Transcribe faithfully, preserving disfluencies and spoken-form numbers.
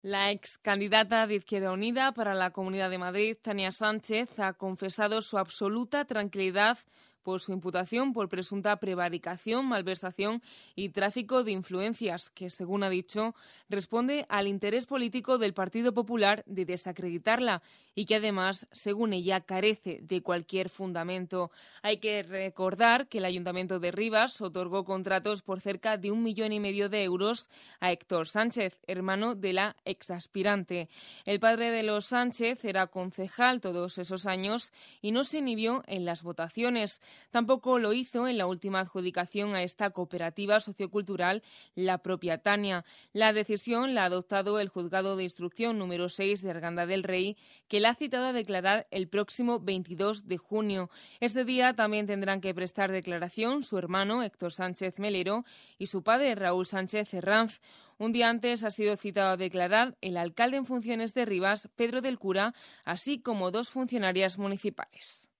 La ex candidata de Izquierda Unida para la Comunidad de Madrid, Tania Sánchez, ha confesado su absoluta tranquilidad por su imputación por presunta prevaricación, malversación y tráfico de influencias, que, según ha dicho, responde al interés político del Partido Popular de desacreditarla y que, además, según ella, carece de cualquier fundamento. Hay que recordar que el Ayuntamiento de Rivas otorgó contratos por cerca de un millón y medio de euros a Héctor Sánchez, hermano de la exaspirante. El padre de los Sánchez era concejal todos esos años y no se inhibió en las votaciones. Tampoco lo hizo en la última adjudicación a esta cooperativa sociocultural la propia Tania. La decisión la ha adoptado el Juzgado de Instrucción número seis de Arganda del Rey, que la ha citado a declarar el próximo veintidós de junio. Ese día también tendrán que prestar declaración su hermano Héctor Sánchez Melero y su padre Raúl Sánchez Herranz. Un día antes ha sido citado a declarar el alcalde en funciones de Rivas, Pedro del Cura, así como dos funcionarias municipales.